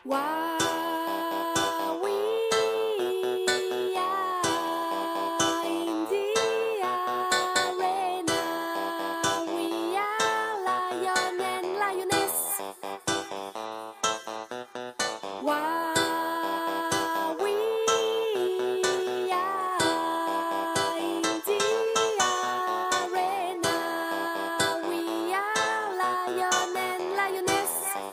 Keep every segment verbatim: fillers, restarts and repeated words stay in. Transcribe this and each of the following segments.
While we are in the arena, we are lion and lioness. While we are in the arena, we are lion and lioness.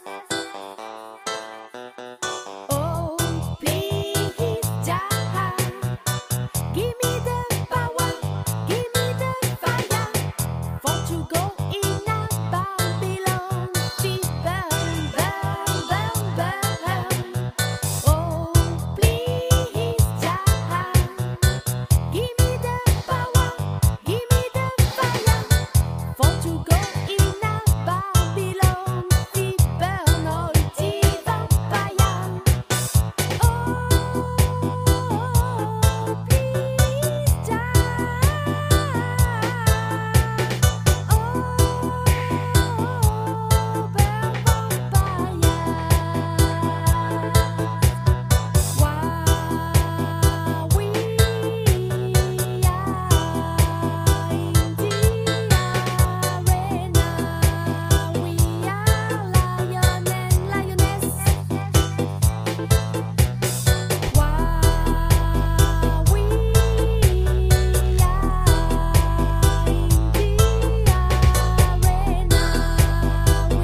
Oh, please, Jah, give me the power, give me the fire, for to go in a Babylon, fever, burn, burn, burn. Oh, please, Jah, give me the power, give me the fire, for to go in a Babylon, fever, naughty vampire. Oh, please, Jah. Oh, burn vampire. While we are in the arena, we are lion and lioness. While we are in the arena, we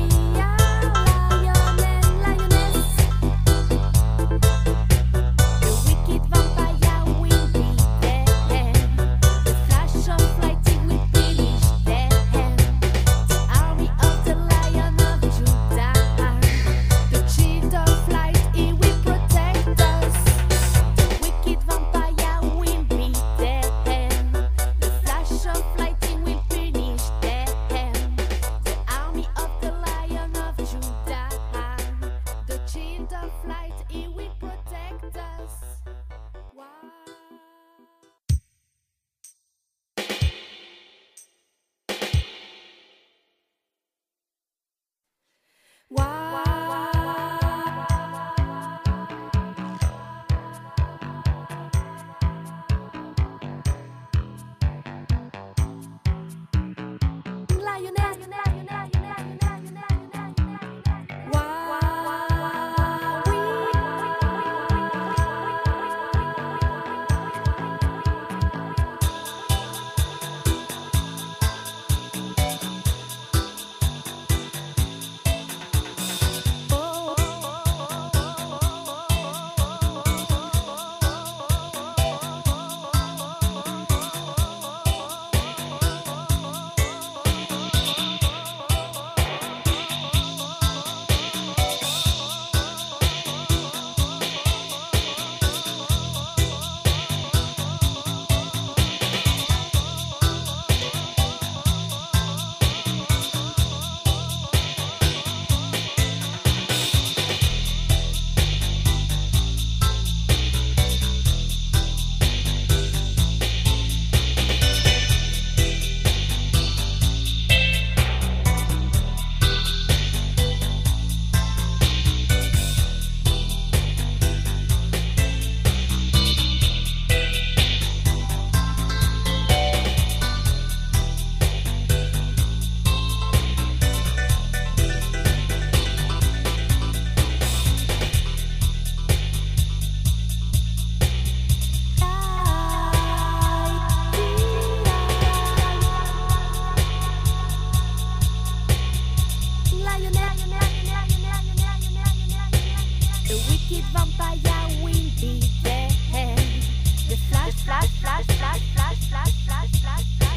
be there. The flash, flash, flash, flash, flash, flash, flash, flash, flash.